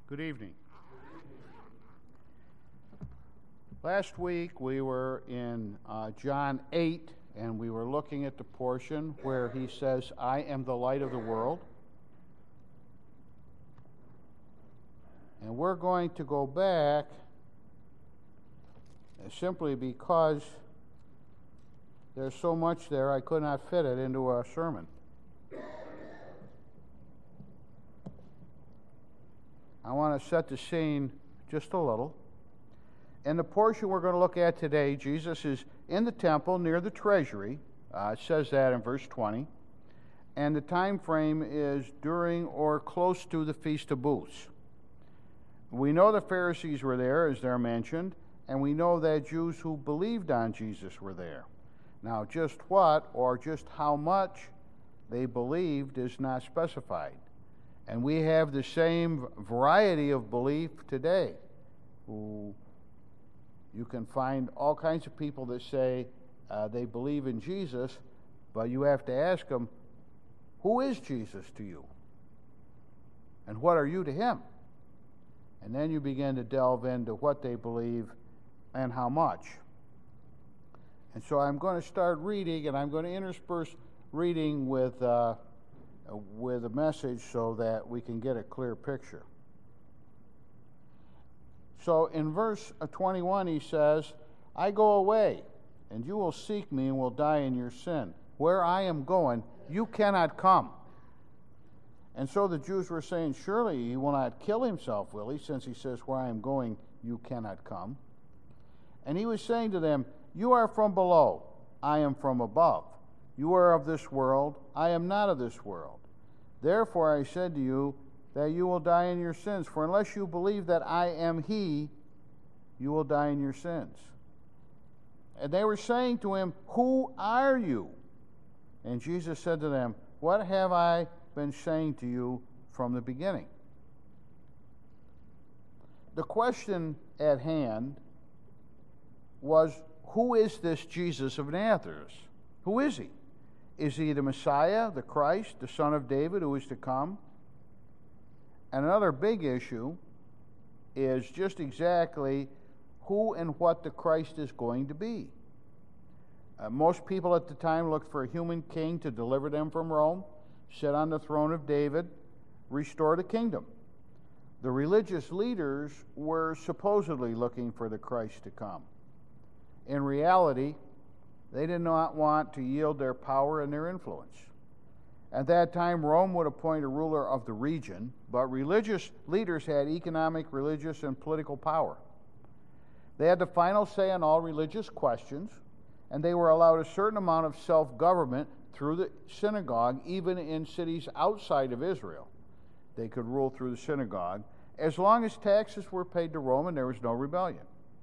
Good evening. Last week we were in John 8, and we were looking at the portion where he says, I am the light of the world. And we're going to go back simply because there's so much there I could not fit it into a sermon. I want to set the scene just a little. In the portion we're going to look at today, Jesus is in the temple near the treasury. It says that in verse 20. And the time frame is during or close to the Feast of Booths. We know the Pharisees were there, as they're mentioned, and we know that Jews who believed on Jesus were there. Now, just what or just how much they believed is not specified. And we have the same variety of belief today. You can find all kinds of people that say they believe in Jesus, but you have to ask them, who is Jesus to you? And what are you to him? And then you begin to delve into what they believe and how much. And so I'm going to start reading, and I'm going to intersperse reading with a message so that we can get a clear picture. So in verse 21 he says, I go away, and you will seek me and will die in your sin. Where I am going, you cannot come. And so the Jews were saying, surely he will not kill himself, will he, since he says, where I am going, you cannot come. And he was saying to them, you are from below, I am from above. You are of this world, I am not of this world. Therefore I said to you that you will die in your sins. For unless you believe that I am he, you will die in your sins. And they were saying to him, who are you? And Jesus said to them, what have I been saying to you from the beginning? The question at hand was, who is this Jesus of Nazareth? Who is he? Is he the Messiah, the Christ, the Son of David who is to come? And another big issue is just exactly who and what the Christ is going to be. Most people at the time looked for a human king to deliver them from Rome, sit on the throne of David, restore the kingdom. The religious leaders were supposedly looking for the Christ to come. In reality, they did not want to yield their power and their influence. At that time, Rome would appoint a ruler of the region, but religious leaders had economic, religious, and political power. They had the final say on all religious questions, and they were allowed a certain amount of self-government through the synagogue, even in cities outside of Israel. They could rule through the synagogue, as long as taxes were paid to Rome and there was no rebellion.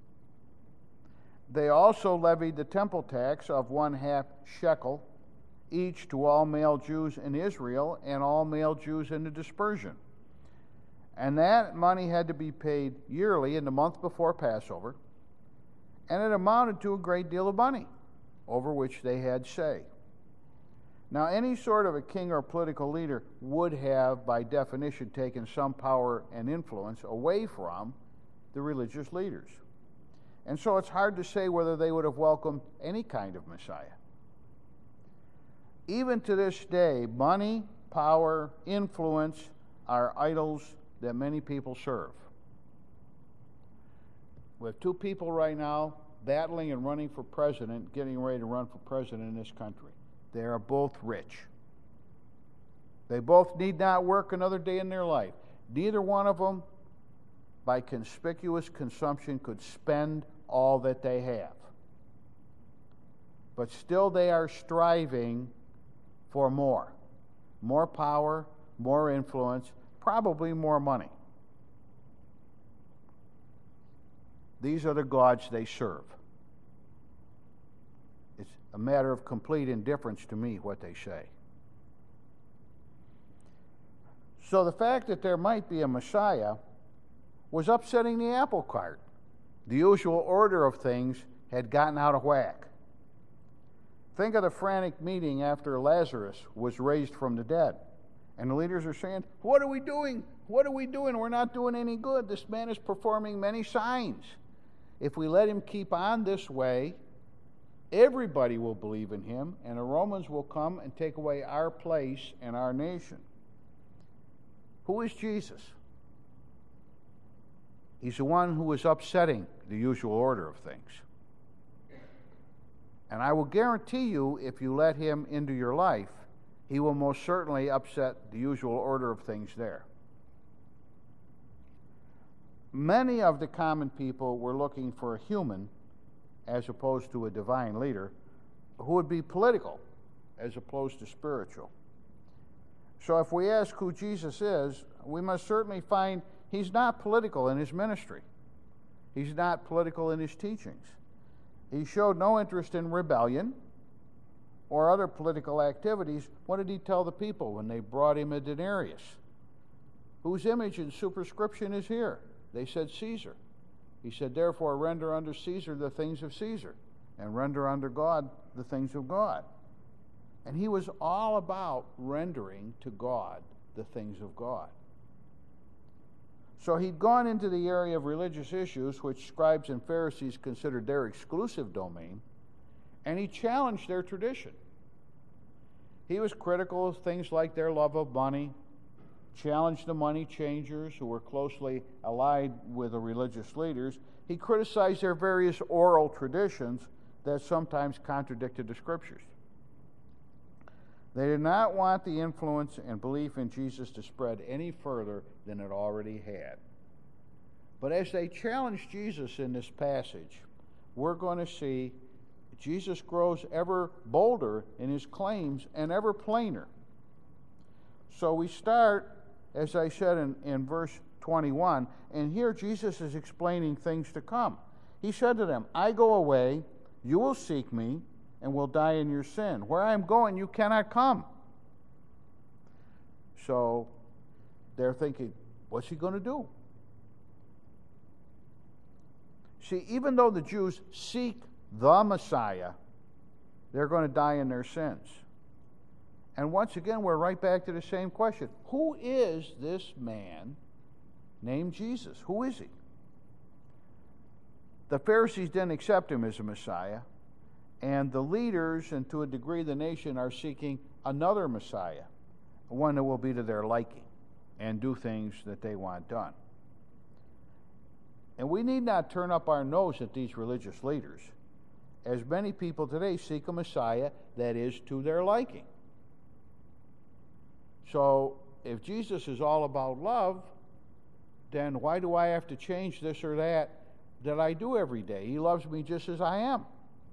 They also levied the temple tax of 1/2 shekel each to all male Jews in Israel and all male Jews in the dispersion. And that money had to be paid yearly in the month before Passover, and it amounted to a great deal of money, over which they had say. Now, any sort of a king or political leader would have, by definition, taken some power and influence away from the religious leaders. And so it's hard to say whether they would have welcomed any kind of Messiah. Even to this day, money, power, influence are idols that many people serve. We have two people right now battling and running for president, getting ready to run for president in this country. They are both rich. They both need not work another day in their life. Neither one of them, by conspicuous consumption, could spend all that they have. But still they are striving for more. More power, more influence, probably more money. These are the gods they serve. It's a matter of complete indifference to me what they say. So the fact that there might be a Messiah was upsetting the apple cart. The usual order of things had gotten out of whack. Think of the frantic meeting after Lazarus was raised from the dead. And the leaders are saying, what are we doing? What are we doing? We're not doing any good. This man is performing many signs. If we let him keep on this way, everybody will believe in him, and the Romans will come and take away our place and our nation. Who is Jesus? He's the one who is upsetting the usual order of things. And I will guarantee you, if you let him into your life, he will most certainly upset the usual order of things there. Many of the common people were looking for a human as opposed to a divine leader who would be political as opposed to spiritual. So if we ask who Jesus is, we must certainly find he's not political in his ministry. He's not political in his teachings. He showed no interest in rebellion or other political activities. What did he tell the people when they brought him a denarius? Whose image and superscription is here? They said Caesar. He said, therefore, render unto Caesar the things of Caesar, and render unto God the things of God. And he was all about rendering to God the things of God. So he'd gone into the area of religious issues, which scribes and Pharisees considered their exclusive domain, and he challenged their tradition. He was critical of things like their love of money, challenged the money changers who were closely allied with the religious leaders. He criticized their various oral traditions that sometimes contradicted the scriptures. They did not want the influence and belief in Jesus to spread any further than it already had. But as they challenged Jesus in this passage, we're going to see Jesus grows ever bolder in his claims and ever plainer. So we start, as I said, in verse 21, and here Jesus is explaining things to come. He said to them, I go away, you will seek me, and will die in your sin. Where I am going, you cannot come. So they're thinking, what's he going to do? See, even though the Jews seek the Messiah, they're going to die in their sins. And once again, we're right back to the same question. Who is this man named Jesus? Who is he? The Pharisees didn't accept him as a Messiah, and the leaders, and to a degree the nation, are seeking another Messiah, one that will be to their liking and do things that they want done. And we need not turn up our nose at these religious leaders, as many people today seek a Messiah that is to their liking. So if Jesus is all about love, then why do I have to change this or that I do every day? He loves me just as I am.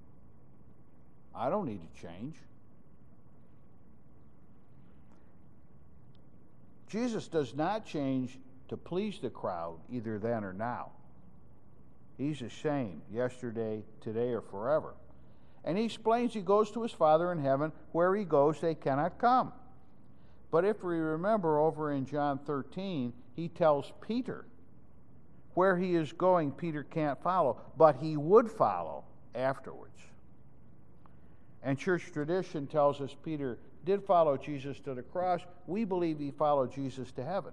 I don't need to change. Jesus does not change to please the crowd either then or now. He's the same yesterday, today, or forever. And he explains he goes to his Father in heaven. Where he goes, they cannot come. But if we remember over in John 13, he tells Peter where he is going, Peter can't follow, but he would follow afterwards. And church tradition tells us Peter did follow Jesus to the cross. We believe he followed Jesus to heaven.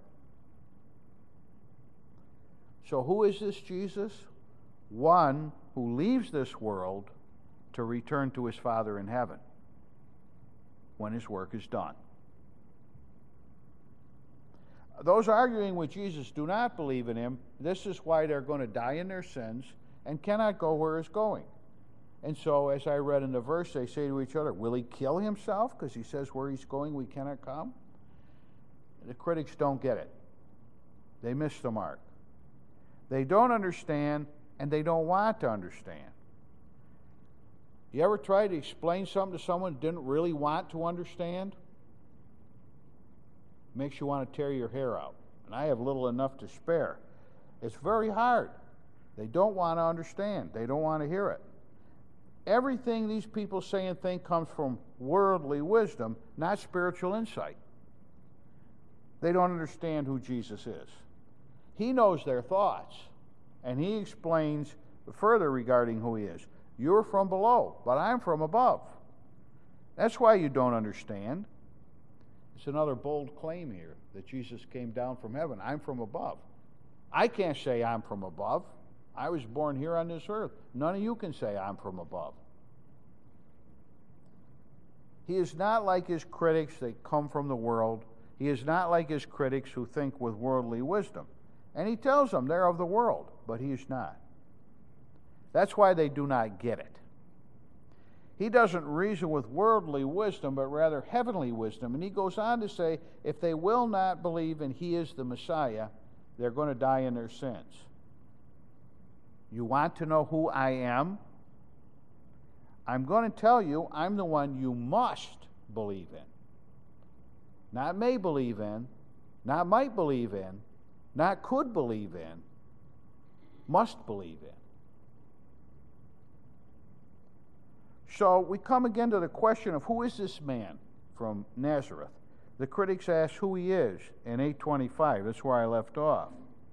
So who is this Jesus? One who leaves this world to return to his Father in heaven when his work is done. Those arguing with Jesus do not believe in him. This is why they're going to die in their sins and cannot go where he's going. And so, as I read in the verse, they say to each other, will he kill himself because he says where he's going we cannot come? The critics don't get it. They miss the mark. They don't understand, and they don't want to understand. You ever try to explain something to someone who didn't really want to understand? It makes you want to tear your hair out. And I have little enough to spare. It's very hard. They don't want to understand. They don't want to hear it. Everything these people say and think comes from worldly wisdom, not spiritual insight. They don't understand who Jesus is. He knows their thoughts, and he explains further regarding who he is. You're from below, but I'm from above. That's why you don't understand. It's another bold claim here that Jesus came down from heaven. I'm from above. I can't say I'm from above. I was born here on this earth. None of you can say I'm from above. He is not like his critics that come from the world. He is not like his critics who think with worldly wisdom. And he tells them they're of the world, but he is not. That's why they do not get it. He doesn't reason with worldly wisdom, but rather heavenly wisdom. And he goes on to say, if they will not believe in he is the Messiah, they're going to die in their sins. You want to know who I am? I'm going to tell you, I'm the one you must believe in. Not may believe in, not might believe in, not could believe in, must believe in. So we come again to the question of who is this man from Nazareth? The critics ask who he is in 8:25. That's where I left off.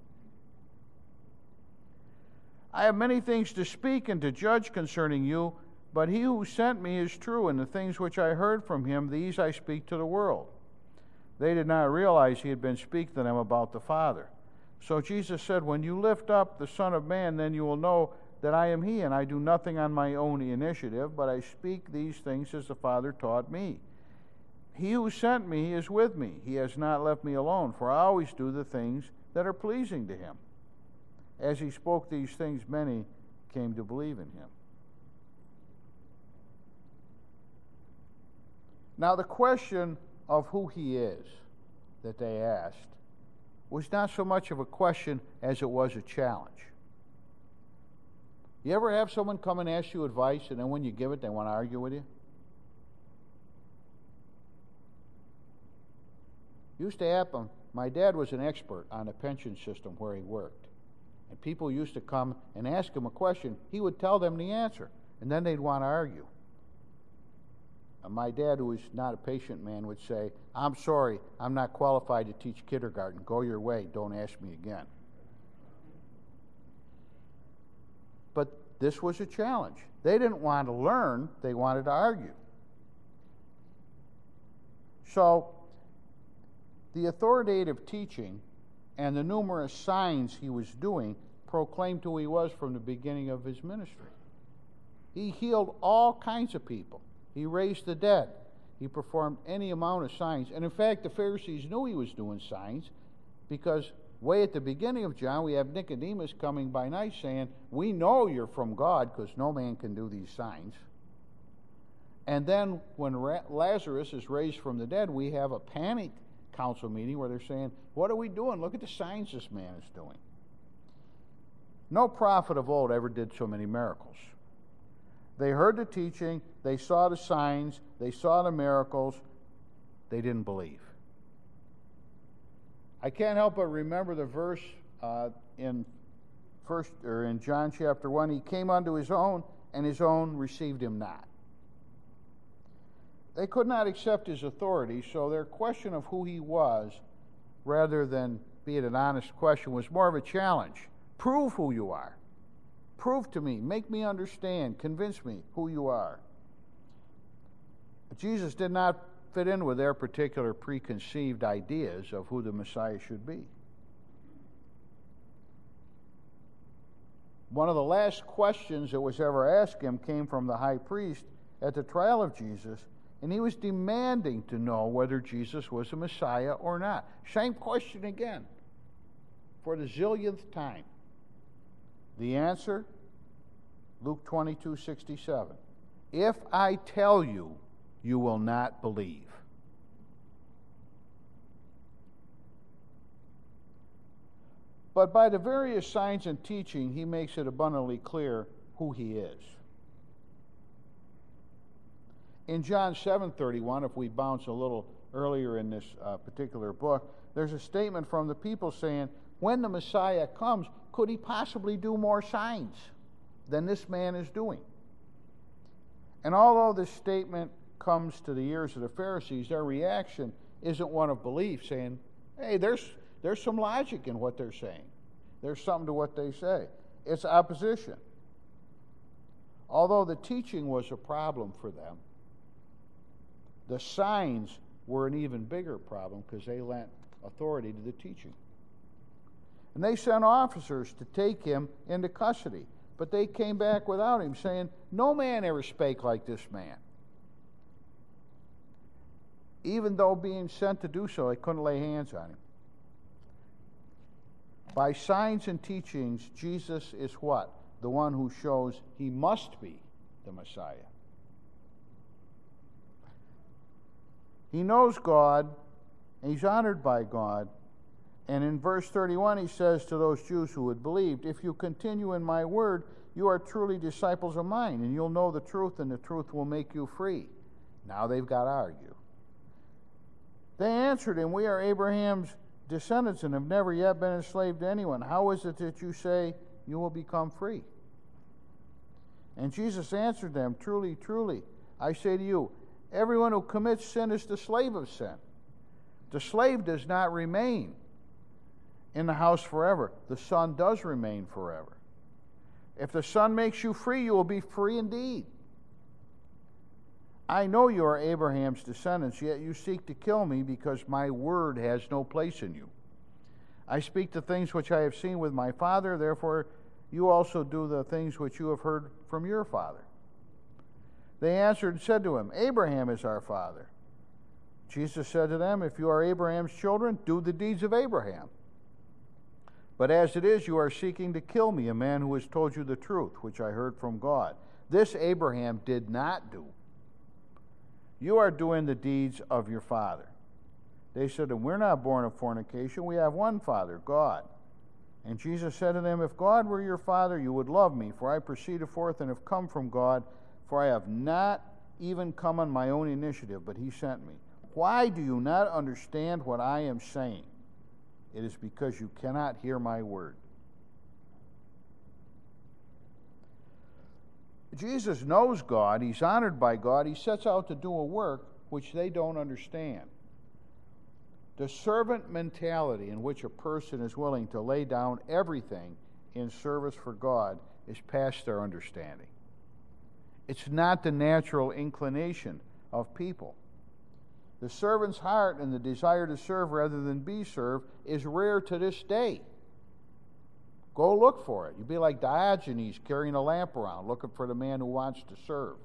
I have many things to speak and to judge concerning you, but he who sent me is true, and the things which I heard from him, these I speak to the world. They did not realize he had been speaking to them about the Father. So Jesus said, when you lift up the Son of Man, then you will know that I am he, and I do nothing on my own initiative, but I speak these things as the Father taught me. He who sent me is with me. He has not left me alone, for I always do the things that are pleasing to him. As he spoke these things, many came to believe in him. Now, the question of who he is that they asked was not so much of a question as it was a challenge. You ever have someone come and ask you advice, and then when you give it, they want to argue with you? Used to happen. My dad was an expert on the pension system where he worked. And people used to come and ask him a question. He would tell them the answer, and then they'd want to argue. And my dad, who was not a patient man, would say, I'm sorry, I'm not qualified to teach kindergarten. Go your way. Don't ask me again. But this was a challenge. They didn't want to learn. They wanted to argue. So, the authoritative teaching and the numerous signs he was doing proclaimed who he was from the beginning of his ministry. He healed all kinds of people. He raised the dead. He performed any amount of signs. And in fact, the Pharisees knew he was doing signs because way at the beginning of John, we have Nicodemus coming by night saying, we know you're from God because no man can do these signs. And then when Lazarus is raised from the dead, we have a panic council meeting where they're saying, what are we doing? Look at the signs this man is doing. No prophet of old ever did so many miracles. They heard the teaching, they saw the signs, they saw the miracles, they didn't believe. I can't help but remember the verse in John chapter 1. He came unto his own, and his own received him not. They could not accept his authority, so their question of who he was, rather than be it an honest question, was more of a challenge. Prove who you are. Prove to me, make me understand, convince me who you are. But Jesus did not fit in with their particular preconceived ideas of who the Messiah should be. One of the last questions that was ever asked him came from the high priest at the trial of Jesus, and he was demanding to know whether Jesus was a Messiah or not. Same question again, for the zillionth time. The answer, Luke 22:67. If I tell you, you will not believe. But by the various signs and teaching, he makes it abundantly clear who he is. In John 7:31, if we bounce a little earlier in this particular book, there's a statement from the people saying, when the Messiah comes, could he possibly do more signs than this man is doing? And although this statement comes to the ears of the Pharisees, their reaction isn't one of belief, saying, hey, there's some logic in what they're saying. There's something to what they say. It's opposition. Although the teaching was a problem for them, the signs were an even bigger problem because they lent authority to the teaching. And they sent officers to take him into custody. But they came back without him, saying, "No man ever spake like this man." Even though being sent to do so, they couldn't lay hands on him. By signs and teachings, Jesus is what? The one who shows he must be the Messiah. He knows God, and he's honored by God. And in verse 31, he says to those Jews who had believed, "If you continue in my word, you are truly disciples of mine, and you'll know the truth, and the truth will make you free." Now they've got to argue. They answered him, "We are Abraham's descendants and have never yet been enslaved to anyone. How is it that you say you will become free?" And Jesus answered them, "Truly, truly, I say to you, everyone who commits sin is the slave of sin. The slave does not remain in the house forever. The Son does remain forever. If the Son makes you free, you will be free indeed. I know you are Abraham's descendants, yet you seek to kill me because my word has no place in you. I speak the things which I have seen with my Father, therefore you also do the things which you have heard from your father." They answered and said to him, "Abraham is our father." Jesus said to them, "If you are Abraham's children, do the deeds of Abraham. But as it is, you are seeking to kill me, a man who has told you the truth, which I heard from God. This Abraham did not do. You are doing the deeds of your father." They said to him, "We're not born of fornication. We have one Father, God." And Jesus said to them, "If God were your Father, you would love me, for I proceeded forth and have come from God, for I have not even come on my own initiative, but he sent me. Why do you not understand what I am saying? It is because you cannot hear my word." Jesus knows God. He's honored by God. He sets out to do a work which they don't understand. The servant mentality in which a person is willing to lay down everything in service for God is past their understanding. It's not the natural inclination of people. The servant's heart and the desire to serve rather than be served is rare to this day. Go look for it. You'd be like Diogenes carrying a lamp around, looking for the man who wants to serve.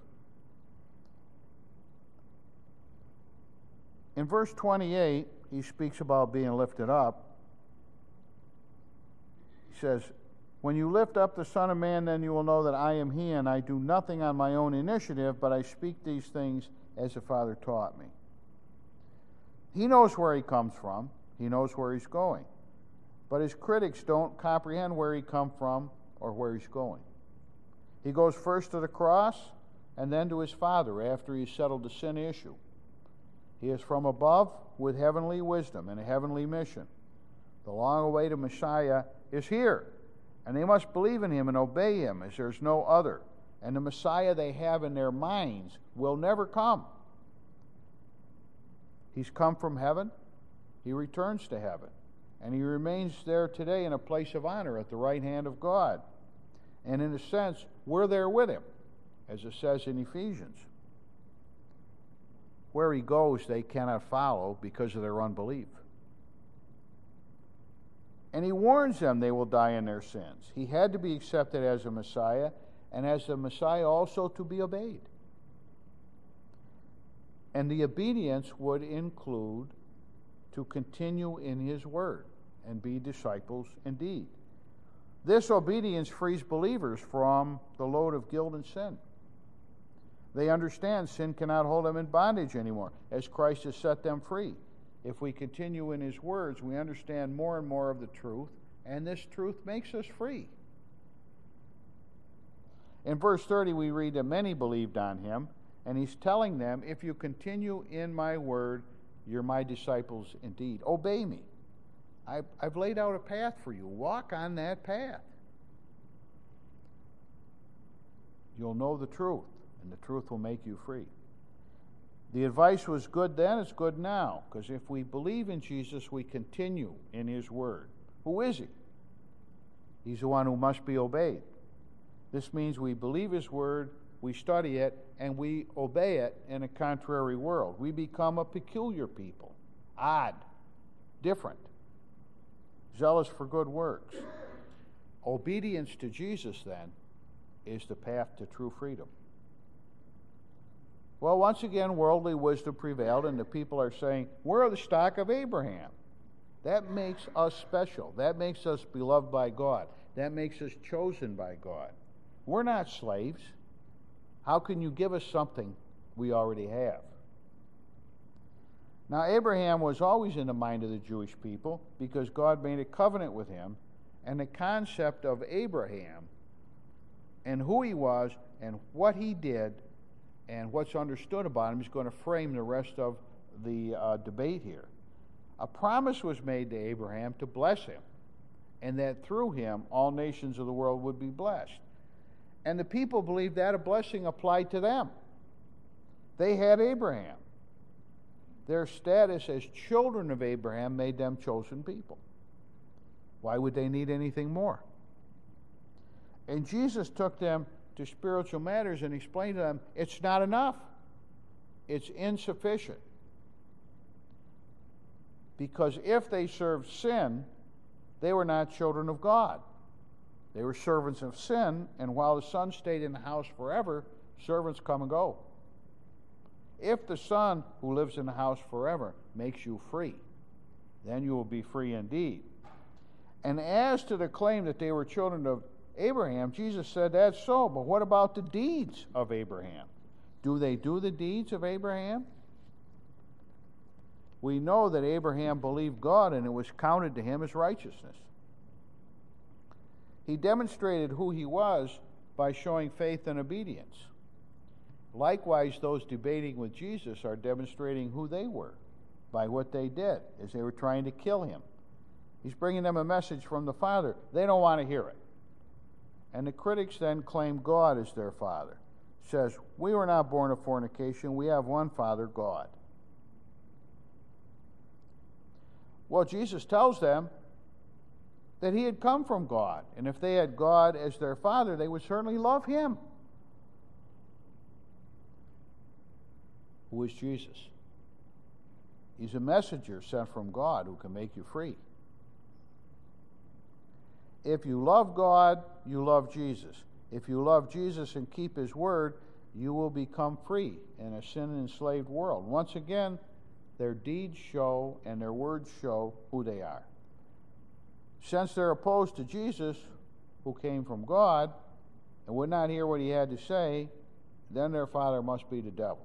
In verse 28, he speaks about being lifted up. He says, "When you lift up the Son of Man, then you will know that I am he, and I do nothing on my own initiative, but I speak these things as the Father taught me." He knows where he comes from. He knows where he's going. But his critics don't comprehend where he come from or where he's going. He goes first to the cross and then to his Father after he's settled the sin issue. He is from above with heavenly wisdom and a heavenly mission. The long-awaited Messiah is here, and they must believe in him and obey him as there's no other. And the Messiah they have in their minds will never come. He's come from heaven. He returns to heaven. And he remains there today in a place of honor at the right hand of God. And in a sense, we're there with him, as it says in Ephesians. Where he goes, they cannot follow because of their unbelief. And he warns them they will die in their sins. He had to be accepted as a Messiah, and as the Messiah also to be obeyed. And the obedience would include to continue in his word and be disciples indeed. This obedience frees believers from the load of guilt and sin. They understand sin cannot hold them in bondage anymore, as Christ has set them free. If we continue in his words, we understand more and more of the truth, and this truth makes us free. In verse 30, we read that many believed on him, and he's telling them, if you continue in my word, you're my disciples indeed. Obey me. I've laid out a path for you. Walk on that path. You'll know the truth, and the truth will make you free. The advice was good then, it's good now, because if we believe in Jesus, we continue in his word. Who is he? He's the one who must be obeyed. This means we believe his word, we study it, and we obey it in a contrary world. We become a peculiar people, odd, different, zealous for good works. Obedience to Jesus, then, is the path to true freedom. Well, once again, worldly wisdom prevailed, and the people are saying, we're the stock of Abraham. That makes us special. That makes us beloved by God. That makes us chosen by God. We're not slaves. How can you give us something we already have? Now, Abraham was always in the mind of the Jewish people because God made a covenant with him, and the concept of Abraham and who he was and what he did and what's understood about him is going to frame the rest of the debate here. A promise was made to Abraham to bless him, and that through him all nations of the world would be blessed. And the people believed that a blessing applied to them. They had Abraham. Their status as children of Abraham made them chosen people. Why would they need anything more? And Jesus took them to spiritual matters and explained to them, it's not enough. It's insufficient. Because if they served sin, they were not children of God. They were servants of sin, and while the Son stayed in the house forever, servants come and go. If the Son, who lives in the house forever, makes you free, then you will be free indeed. And as to the claim that they were children of Abraham, Jesus said that's so, but what about the deeds of Abraham? Do they do the deeds of Abraham? We know that Abraham believed God and it was counted to him as righteousness. He demonstrated who he was by showing faith and obedience. Likewise, those debating with Jesus are demonstrating who they were by what they did as they were trying to kill him. He's bringing them a message from the Father. They don't want to hear it. And the critics then claim God as their father. Says, we were not born of fornication. We have one Father, God. Well, Jesus tells them that he had come from God. And if they had God as their father, they would certainly love him. Who is Jesus? He's a messenger sent from God who can make you free. If you love God, you love Jesus. If you love Jesus and keep his word, you will become free in a sin-enslaved world. Once again, their deeds show and their words show who they are. Since they're opposed to Jesus, who came from God, and would not hear what he had to say, then their father must be the devil.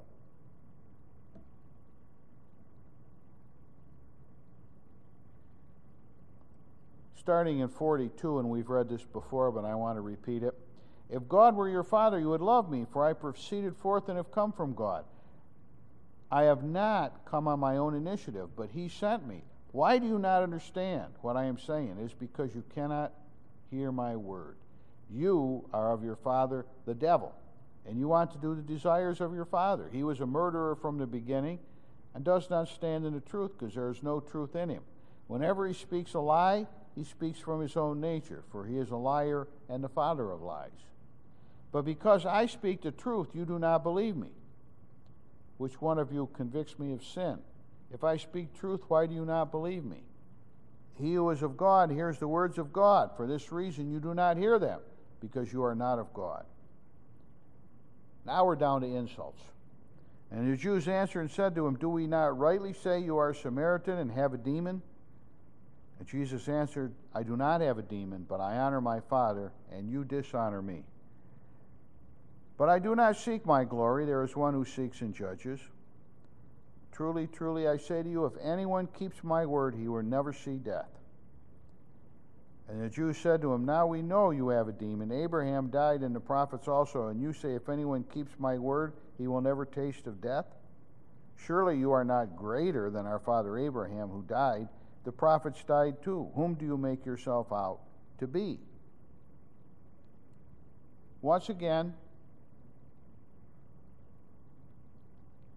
Starting in 42, and we've read this before, but I want to repeat it. If God were your father, you would love me, for I proceeded forth and have come from God. I have not come on my own initiative, but he sent me. Why do you not understand what I am saying? It is because you cannot hear my word. You are of your father, the devil, and you want to do the desires of your father. He was a murderer from the beginning and does not stand in the truth because there is no truth in him. Whenever he speaks a lie, he speaks from his own nature, for he is a liar and the father of lies. But because I speak the truth, you do not believe me. Which one of you convicts me of sin? If I speak truth, why do you not believe me? He who is of God hears the words of God. For this reason you do not hear them, because you are not of God. Now we're down to insults. And the Jews answered and said to him, do we not rightly say you are a Samaritan and have a demon? And Jesus answered, I do not have a demon, but I honor my Father, and you dishonor me. But I do not seek my glory. There is one who seeks and judges. Truly, truly, I say to you, if anyone keeps my word, he will never see death. And the Jews said to him, now we know you have a demon. Abraham died, and the prophets also, and you say, if anyone keeps my word, he will never taste of death? Surely you are not greater than our father Abraham, who died. The prophets died too. Whom do you make yourself out to be? Once again,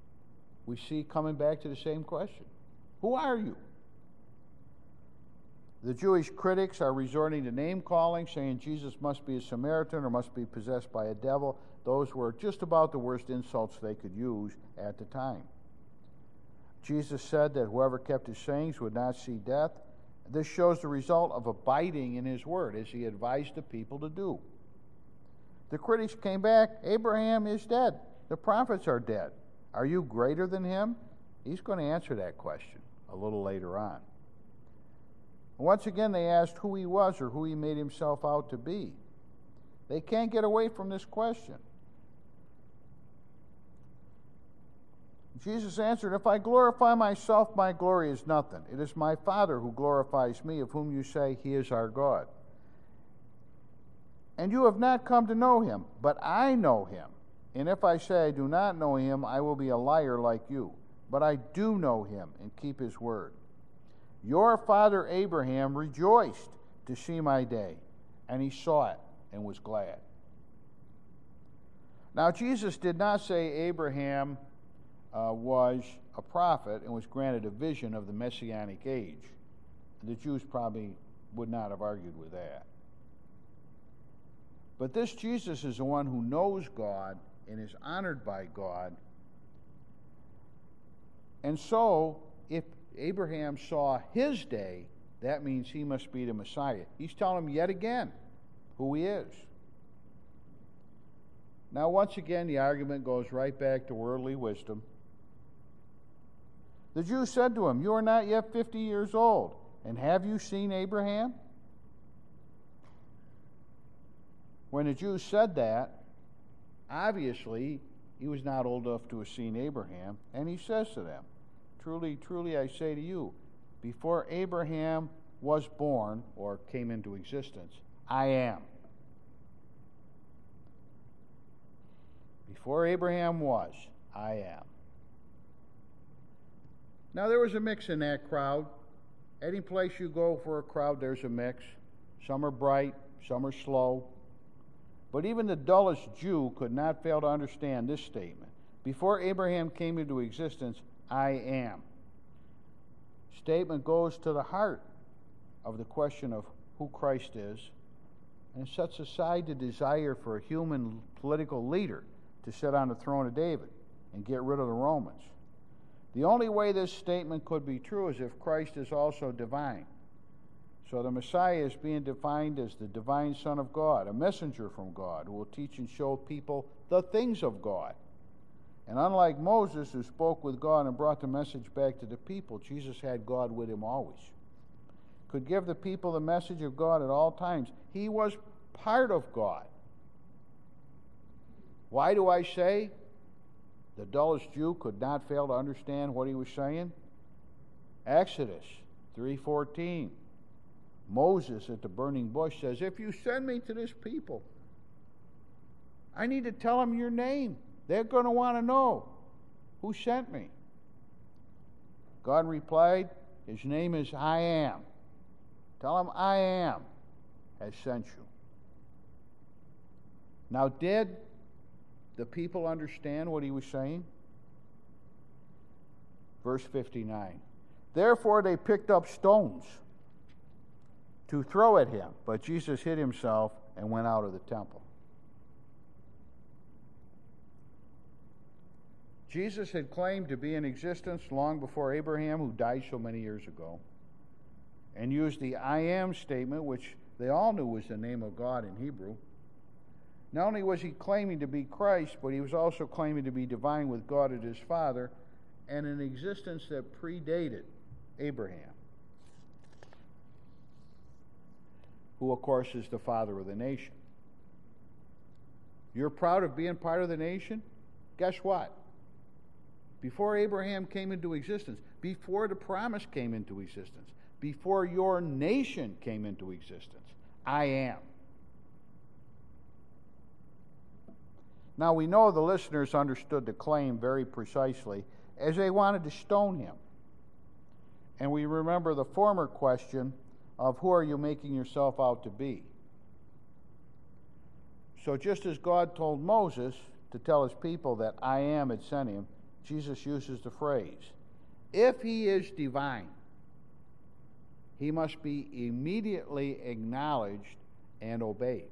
we see coming back to the same question. Who are you? The Jewish critics are resorting to name-calling, saying Jesus must be a Samaritan or must be possessed by a devil. Those were just about the worst insults they could use at the time. Jesus said that whoever kept his sayings would not see death. This shows the result of abiding in his word, as he advised the people to do. The critics came back, Abraham is dead. The prophets are dead. Are you greater than him? He's going to answer that question a little later on. Once again, they asked who he was or who he made himself out to be. They can't get away from this question. Jesus answered, if I glorify myself, my glory is nothing. It is my Father who glorifies me, of whom you say he is our God. And you have not come to know him, but I know him. And if I say I do not know him, I will be a liar like you. But I do know him and keep his word. Your father Abraham rejoiced to see my day, and he saw it and was glad. Now, Jesus did not say Abraham was a prophet and was granted a vision of the Messianic age. The Jews probably would not have argued with that. But this Jesus is the one who knows God and is honored by God. And so, if Abraham saw his day, that means he must be the Messiah. He's telling him yet again who he is. Now, once again, the argument goes right back to worldly wisdom. The Jews said to him, you are not yet 50 years old, and have you seen Abraham? When the Jews said that, obviously, he was not old enough to have seen Abraham, and he says to them, truly, truly, I say to you, before Abraham was born or came into existence, I am. Before Abraham was, I am. Now, there was a mix in that crowd. Any place you go for a crowd, there's a mix. Some are bright, some are slow. But even the dullest Jew could not fail to understand this statement. Before Abraham came into existence, I am. Statement goes to the heart of the question of who Christ is, and sets aside the desire for a human political leader to sit on the throne of David and get rid of the Romans. The only way this statement could be true is if Christ is also divine. So the Messiah is being defined as the divine Son of God, a messenger from God who will teach and show people the things of God. And unlike Moses, who spoke with God and brought the message back to the people, Jesus had God with him always. Could give the people the message of God at all times. He was part of God. Why do I say the dullest Jew could not fail to understand what he was saying? Exodus 3:14. Moses at the burning bush says, if you send me to this people, I need to tell them your name. They're going to want to know who sent me. God replied, his name is I am. Tell him I am has sent you. Now, did the people understand what he was saying? Verse 59. Therefore they picked up stones to throw at him, but Jesus hid himself and went out of the temple. Jesus had claimed to be in existence long before Abraham, who died so many years ago, and used the I am statement, which they all knew was the name of God in Hebrew. Not only was he claiming to be Christ, but he was also claiming to be divine with God as his Father, and an existence that predated Abraham, who, of course, is the father of the nation. You're proud of being part of the nation? Guess what? Before Abraham came into existence, before the promise came into existence, before your nation came into existence, I am. Now, we know the listeners understood the claim very precisely, as they wanted to stone him. And we remember the former question of who are you making yourself out to be? So just as God told Moses to tell his people that I am had sent him, Jesus uses the phrase, if he is divine, he must be immediately acknowledged and obeyed.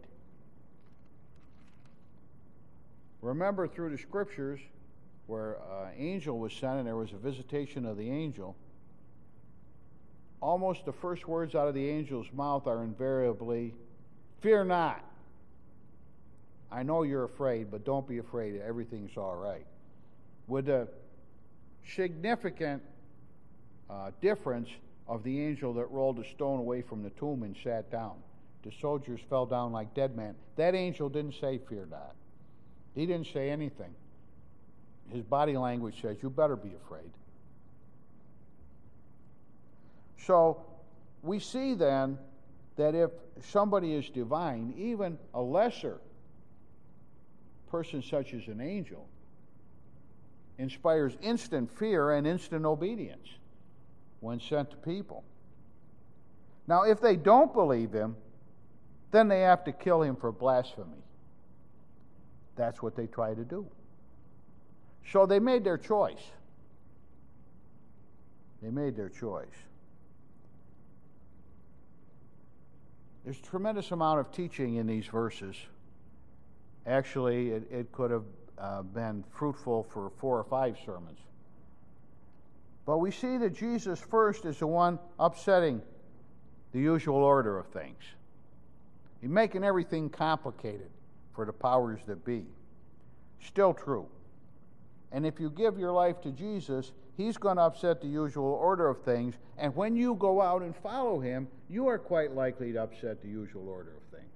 Remember through the scriptures where an angel was sent and there was a visitation of the angel, almost the first words out of the angel's mouth are invariably, "Fear not. I know you're afraid, but don't be afraid. Everything's all right." With the significant difference of the angel that rolled a stone away from the tomb and sat down. The soldiers fell down like dead men. That angel didn't say, "Fear not." He didn't say anything. His body language says, "You better be afraid." So we see then that if somebody is divine, even a lesser person such as an angel inspires instant fear and instant obedience when sent to people. Now, if they don't believe him, then they have to kill him for blasphemy. That's what they try to do. So they made their choice. They made their choice. There's a tremendous amount of teaching in these verses. Actually, it could have been fruitful for 4 or 5 sermons. But we see that Jesus first is the one upsetting the usual order of things. He's making everything complicated for the powers that be. Still true. And if you give your life to Jesus, he's going to upset the usual order of things. And when you go out and follow him, you are quite likely to upset the usual order of things.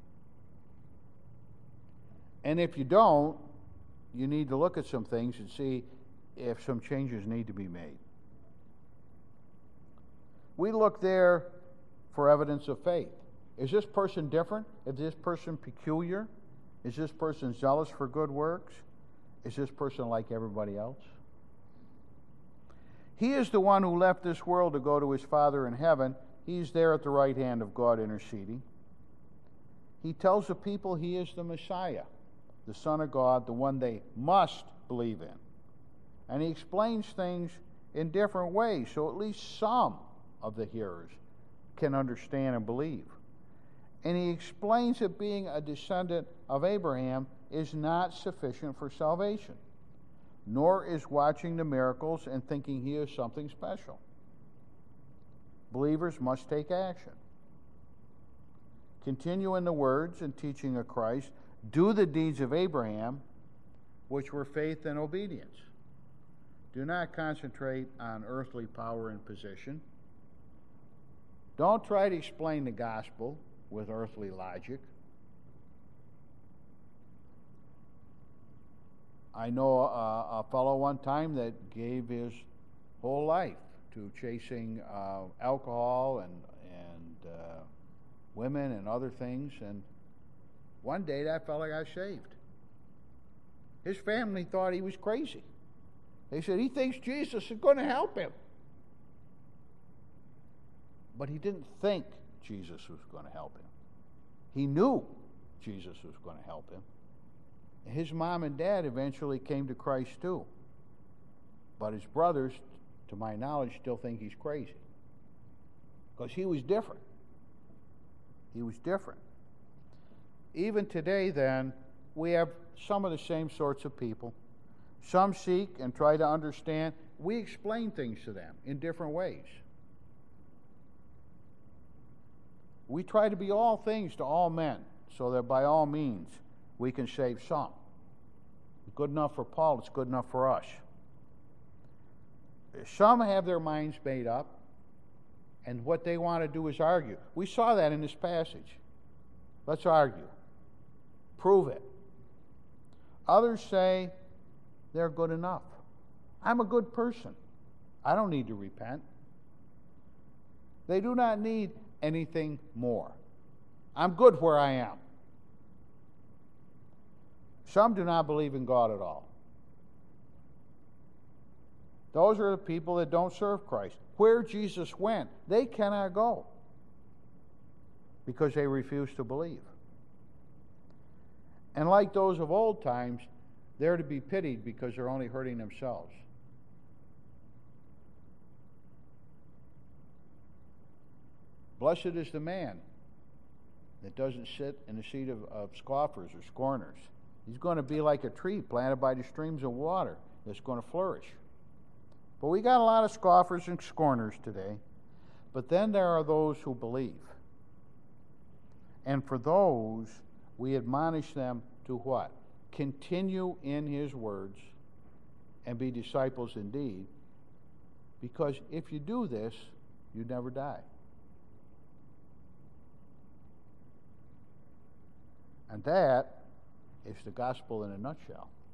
And if you don't, you need to look at some things and see if some changes need to be made. We look there for evidence of faith. Is this person different? Is this person peculiar? Is this person zealous for good works? Is this person like everybody else? He is the one who left this world to go to his Father in heaven. He's there at the right hand of God interceding. He tells the people he is the Messiah, the Son of God, the one they must believe in. And he explains things in different ways, so at least some of the hearers can understand and believe. And he explains that being a descendant of Abraham is not sufficient for salvation, nor is watching the miracles and thinking he is something special. Believers must take action. Continue in the words and teaching of Christ. Do the deeds of Abraham, which were faith and obedience. Do not concentrate on earthly power and position. Don't try to explain the gospel with earthly logic. I know a fellow one time that gave his whole life to chasing alcohol and women and other things, and one day that fellow got saved. His family thought he was crazy. They said he thinks Jesus is going to help him. But he didn't think Jesus was going to help him. He knew Jesus was going to help him. His mom and dad eventually came to Christ too. But his brothers, to my knowledge, still think he's crazy. Because he was different. He was different. Even today, then, we have some of the same sorts of people. Some seek and try to understand. We explain things to them in different ways. We try to be all things to all men, so that by all means we can save some. It's good enough for Paul, it's good enough for us. Some have their minds made up, and what they want to do is argue. We saw that in this passage. Let's argue. Prove it. Others say they're good enough. I'm a good person. I don't need to repent. They do not need anything more. I'm good where I am. Some do not believe in God at all. Those are the people that don't serve Christ. Where Jesus went, they cannot go because they refuse to believe. And like those of old times, they're to be pitied because they're only hurting themselves. Blessed is the man that doesn't sit in the seat of scoffers or scorners. He's going to be like a tree planted by the streams of water that's going to flourish. But we got a lot of scoffers and scorners today. But then there are those who believe. And for those, we admonish them to what? Continue in his words and be disciples indeed. Because if you do this, you never die. And that is the gospel in a nutshell.